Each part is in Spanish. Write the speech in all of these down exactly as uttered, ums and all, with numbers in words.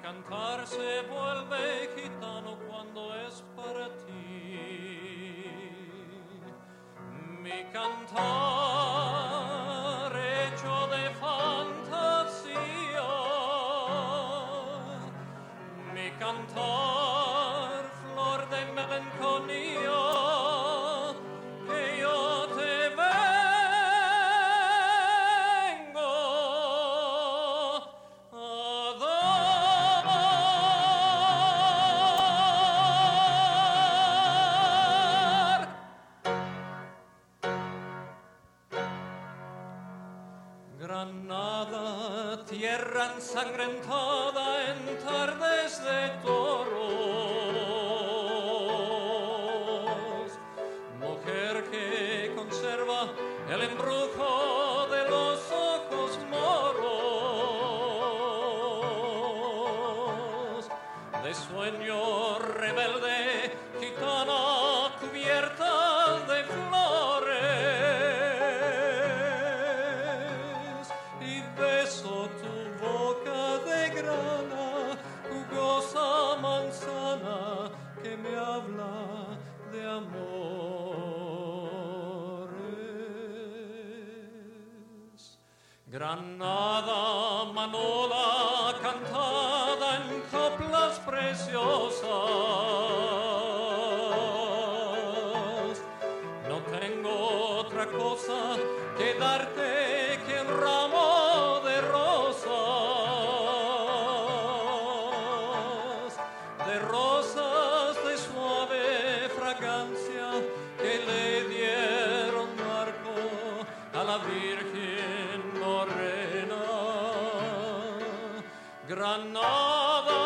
cantar se vuelve gitano cuando es para ti. Mi cantar hecho de fantasía, mi cantar flor de melancolía, que yo te vengo a dar. Granada, tierra ensangrentada en tardes de toros, mujer que conserva el embrujo de los ojos moros, de sueño rebelde, gitana cubierta de flores, y beso tu boca de grana, jugosa manzana que me habla de amores. Granada, manola cantada en coplas preciosas, no tengo otra cosa que darte que un ramo de rosas, de rosas de suave fragancia que le dieron marco a la Virgen morena. Granada,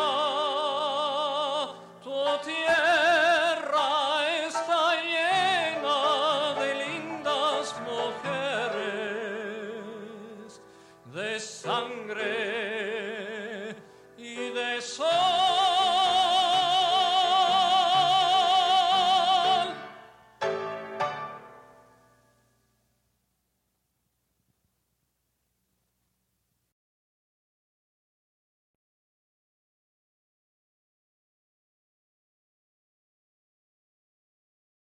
tu tierra está llena de lindas mujeres, de sangre